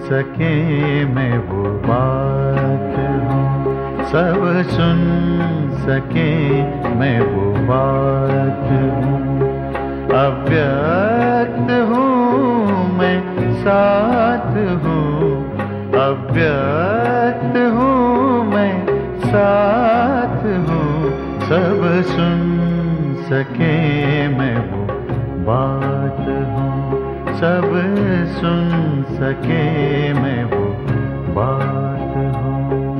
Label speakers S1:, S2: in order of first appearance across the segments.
S1: सके मैं वो बात हूँ, सब सुन सके मैं वो बात हूँ। अव्यक्त हूँ मैं साथ हूँ, अव्यक्त हूँ मैं साथ हूँ। सब सुन सके मैं वो बात हूँ, सब सुन सके मैं वो बात हूँ।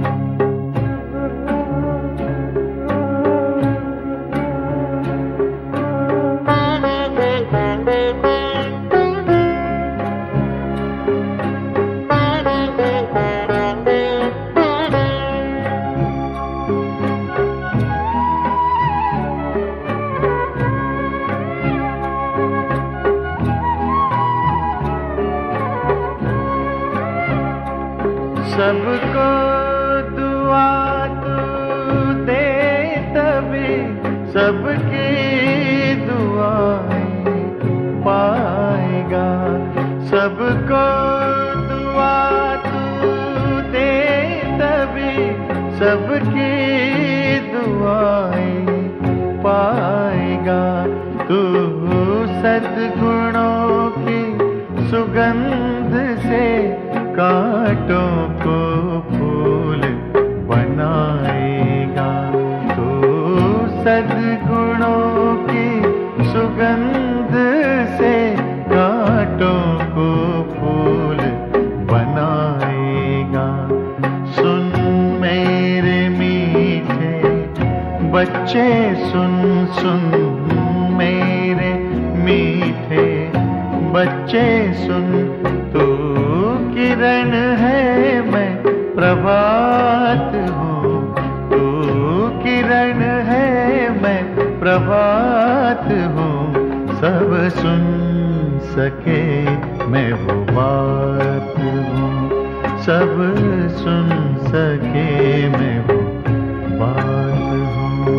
S1: सबको दुआ तू दे तभी सबकी दुआएं पाएगा। सबको दुआ तू दे तभी सबकी दुआएं पाएगा। तू सद्गुणों की सुगंध से कांटों को फूल बनाएगा। तो सद्गुणों की सुगंध से कांटों को फूल बनाएगा। सुन मेरे मीठे बच्चे, सुन सुन मेरे मीठे बच्चे सुन। तू किरण है मैं प्रभात हूँ, तू किरण है मैं प्रभात हूँ। सब सुन सके मैं वो बात हूँ, सब सुन सके मैं वो बात हूँ।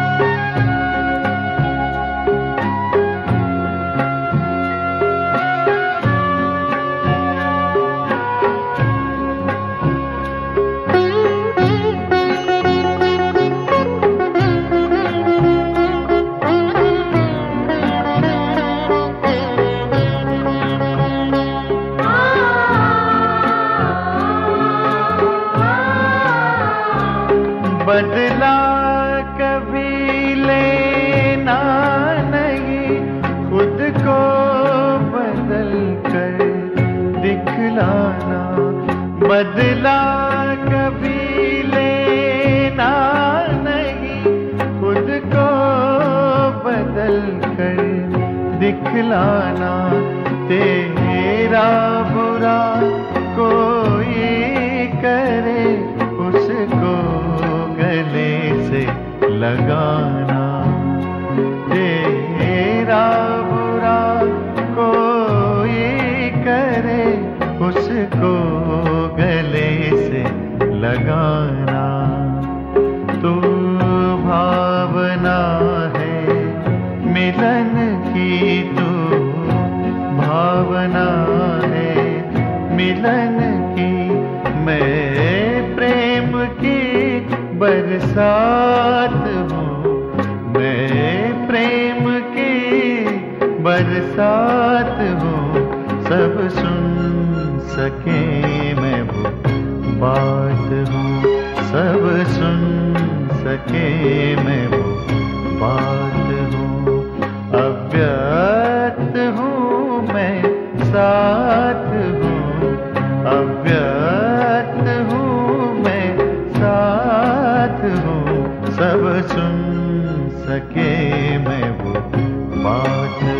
S1: बदला कभी लेना नहीं, खुद को बदल कर दिखलाना। बदला कभी लेना नहीं, खुद को बदल कर दिखलाना। तेरा बुरा कोई करे उसको गले से लगाना। तेरा बुरा कोई करे उसको गले से लगाना। तू भावना है मिलन की, तू भावना है मिलन की। मैं प्रेम की बरसात हूँ, मैं प्रेम की बरसात हूँ। सब सुन सके मैं वो बात हूँ, सब सुन सके मैं वो बात हूँ। अव्यक्त हूँ मैं साथ हूँ, अव्यक्त हूँ मैं साथ हूँ। सब सुन सके मैं वो बात